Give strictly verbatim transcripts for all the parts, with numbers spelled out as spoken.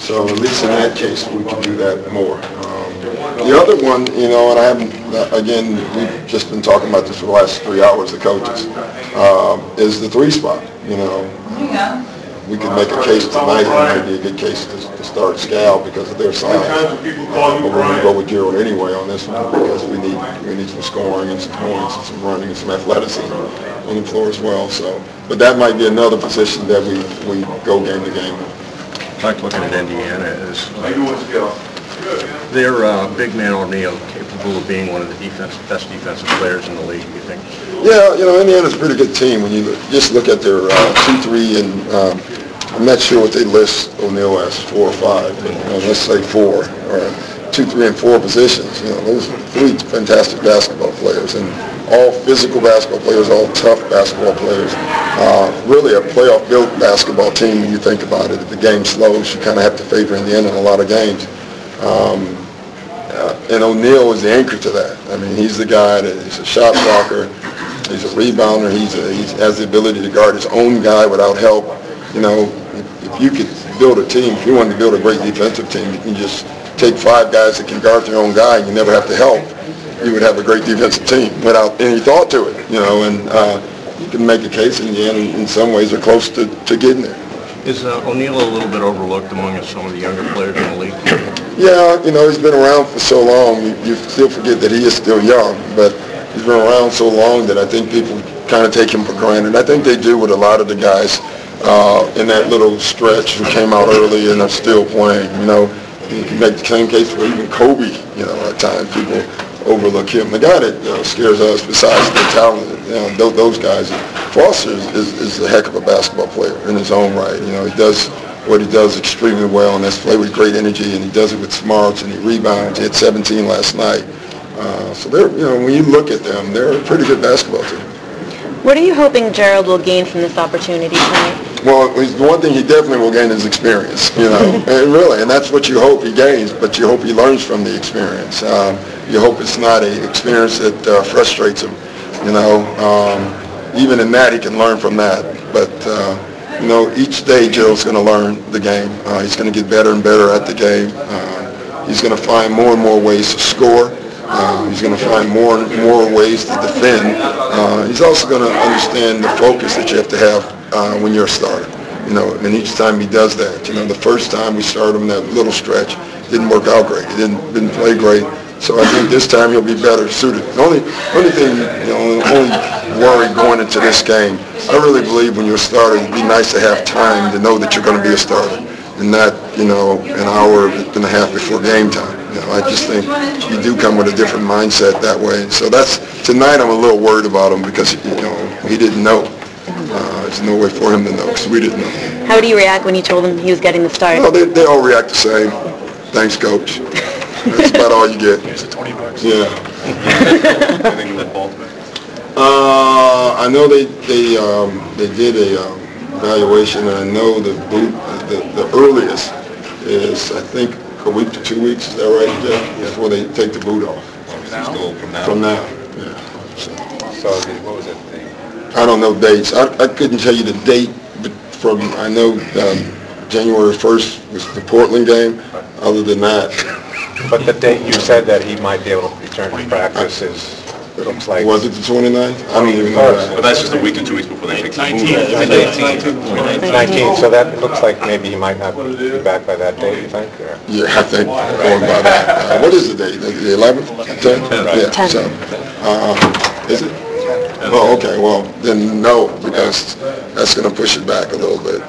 So at least in that case, we can do that more. Um, the other one, you know, and I haven't, again, we've just been talking about this for the last three hours, the coaches, um, is the three spot. You know, we could make a case tonight, it might be a good case to, to start Scal because of their size. Uh, but we're going to go with Gerald anyway on this one because we need we need some scoring and some points and some running and some athleticism on the floor as well. So, but that might be another position that we, we go game to game with. Like looking at Indiana is their uh, big man O'Neal capable of being one of the defense, best defensive players in the league, you think? Yeah, you know, Indiana's a pretty good team when you look, just look at their uh, two, three, and um, I'm not sure what they list O'Neal as, four or five, but, you know, let's say four, or two, three, and four positions. You know, those are three fantastic basketball players, and all physical basketball players, all tough basketball players. Uh, really a playoff-built basketball team when you think about it. If the game slows, you kind of have to favor Indiana in a lot of games. Um, uh, and O'Neal is the anchor to that. I mean, he's the guy that he's a shot blocker, he's a rebounder, he's a, he has the ability to guard his own guy without help. You know, if, if you could build a team, if you wanted to build a great defensive team, you can just take five guys that can guard their own guy and you never have to help. You would have a great defensive team without any thought to it, you know, and uh, you can make a case in the end, in some ways, are close to, to getting there. Is uh, O'Neal a little bit overlooked among some of the younger players in the league? Yeah, you know, he's been around for so long, you, you still forget that he is still young, but he's been around so long that I think people kind of take him for granted. I think they do with a lot of the guys uh, in that little stretch who came out early and are still playing, you know. You can make the same case for even Kobe, you know, at times people overlook him. The guy that uh, scares us, besides the talent, you know, th- those guys, Foster is, is, is a heck of a basketball player in his own right. You know, he does what he does extremely well, and that's play with great energy, and he does it with smarts, and he rebounds. He had seventeen last night. Uh, so they're, you know, when you look at them, they're a pretty good basketball team. What are you hoping Gerald will gain from this opportunity tonight? Well, the one thing he definitely will gain is experience, you know, and really, and that's what you hope he gains, but you hope he learns from the experience. Um, you hope it's not an experience that uh, frustrates him, you know. Um, even in that, he can learn from that. But, uh, you know, each day Gerald's going to learn the game. Uh, he's going to get better and better at the game. Uh, he's going to find more and more ways to score. Uh, he's going to find more and more ways to defend. Uh, he's also going to understand the focus that you have to have uh, when you're a starter. You know, and each time he does that, you know, the first time we started him in that little stretch, didn't work out great. He didn't didn't play great. So I think this time he'll be better suited. The only only thing, you know, the only worry going into this game, I really believe when you're a starter, it'd be nice to have time to know that you're going to be a starter, and not, you know, an hour and a half before game time. You know, I just think you do come with a different mindset that way. So that's, tonight I'm a little worried about him because, you know, he didn't know. Uh, there's no way for him to know because we didn't know. How do you react when you told him he was getting the start? No, they, they all react the same. Thanks, coach. That's about all you get. Is it twenty bucks? Yeah. Anything with Baltimore? Uh, I know they they um, they did a um, evaluation, and I know the boot the, the earliest is, I think, a week to two weeks. Is that right, Jeff? Before they take the boot off. Still from now? From now, yeah. So, So the- what was it? The- I don't know dates. I, I couldn't tell you the date, but from, I know um, January first was the Portland game. Other than that, But the date you said that he might be able to return to practice is, looks like... was it the twenty-ninth? I don't even know that. But that's just a week and two weeks before they take the move. nineteen, so that looks like maybe he might not be back by that date, you think? Or- Yeah, I think going by that. Uh, what is the date? The eleventh? tenth? Yeah, Tenth. so, uh, is it? Oh, okay, well, then no, because that's going to push it back a little bit.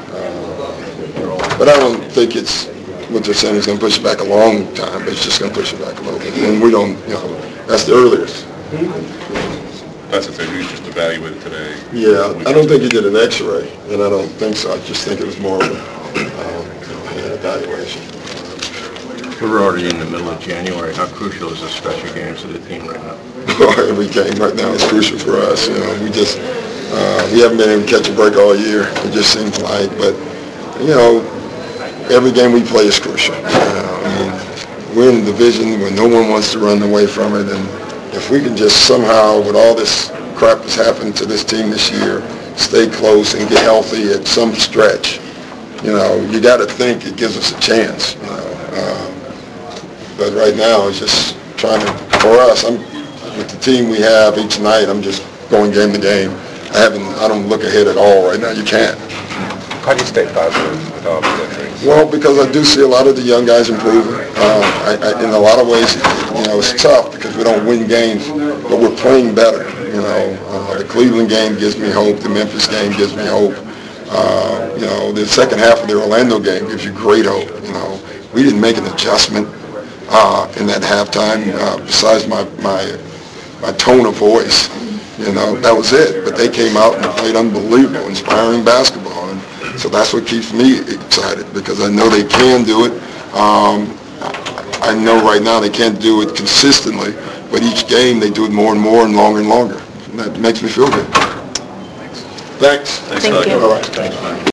Uh, But I don't think it's, what they're saying is going to push it back a long time, but it's just going to push it back a little bit. And we don't, you know, that's the earliest. That's the thing, we just evaluated today. Yeah, I don't think he did an x-ray, and I don't think so. I just think it was more of a, um, an evaluation. We're already in the middle of January. How crucial is this stretch of games to the team right now? Every game right now is crucial for us. You know, we just uh, we haven't been able to catch a break all year. It just seems like, but you know, every game we play is crucial. Uh, I mean, we're in a division where no one wants to run away from it, and if we can just somehow, with all this crap that's happened to this team this year, stay close and get healthy at some stretch, you know, you got to think it gives us a chance, you know. Um, but right now, it's just trying to, for us, I'm, with the team we have each night, I'm just going game to game. I haven't, I don't look ahead at all right now. You can't. How do you stay positive with all these injuries? Well, because I do see a lot of the young guys improving. Um, I, I, in a lot of ways, you know, it's tough because we don't win games, but we're playing better. You know, uh, the Cleveland game gives me hope. The Memphis game gives me hope. Uh, you know, the second half of the Orlando game gives you great hope. You know, we didn't make an adjustment uh, in that halftime uh, besides my, my my tone of voice. You know, that was it. But they came out and played unbelievable, inspiring basketball. And so that's what keeps me excited because I know they can do it. Um, I know right now they can't do it consistently, but each game they do it more and more and longer and longer. And that makes me feel good. Thanks. Thank you. All right.